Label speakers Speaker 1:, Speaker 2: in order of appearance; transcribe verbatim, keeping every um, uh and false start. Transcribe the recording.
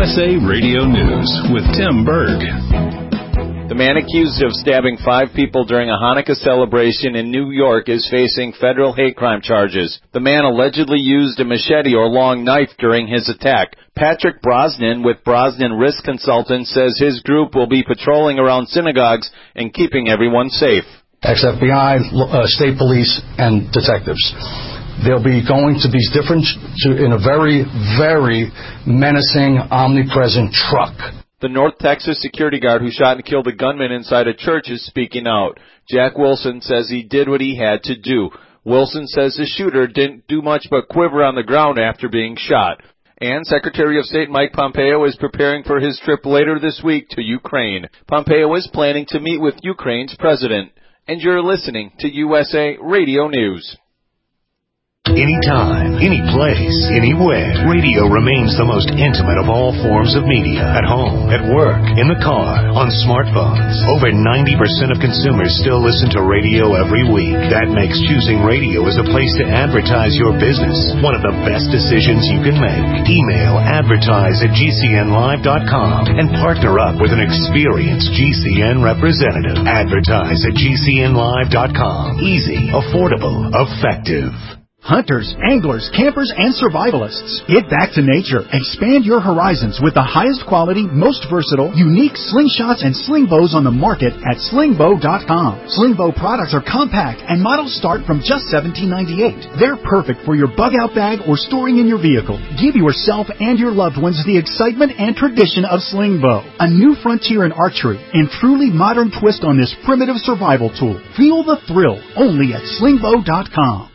Speaker 1: S A Radio News with Tim Berg.
Speaker 2: The man accused of stabbing five people during a Hanukkah celebration in New York is facing federal hate crime charges. The man allegedly used a machete or long knife during his attack. Patrick Brosnan with Brosnan Risk Consultants says his group will be patrolling around synagogues and keeping everyone safe.
Speaker 3: Ex-F B I, uh, state police, and detectives. They'll be going to these different, in a very, very menacing, omnipresent truck.
Speaker 2: The North Texas security guard who shot and killed a gunman inside a church is speaking out. Jack Wilson says he did what he had to do. Wilson says the shooter didn't do much but quiver on the ground after being shot. And Secretary of State Mike Pompeo is preparing for his trip later this week to Ukraine. Pompeo is planning to meet with Ukraine's president. And you're listening to U S A Radio News.
Speaker 4: Anytime, any place, anywhere, radio remains the most intimate of all forms of media. At home, at work, in the car, on smartphones. Over ninety percent of consumers still listen to radio every week. That makes choosing radio as a place to advertise your business one of the best decisions you can make. Email advertise at G C N live dot com and partner up with an experienced G C N representative. Advertise at G C N live dot com. Easy, affordable, effective.
Speaker 5: Hunters, anglers, campers, and survivalists. Get back to nature. Expand your horizons with the highest quality, most versatile, unique slingshots and sling bows on the market at sling bow dot com. Sling bow products are compact and models start from just seventeen ninety-eight. They're perfect for your bug out bag or storing in your vehicle. Give yourself and your loved ones the excitement and tradition of sling bow. A new frontier in archery and truly modern twist on this primitive survival tool. Feel the thrill only at sling bow dot com.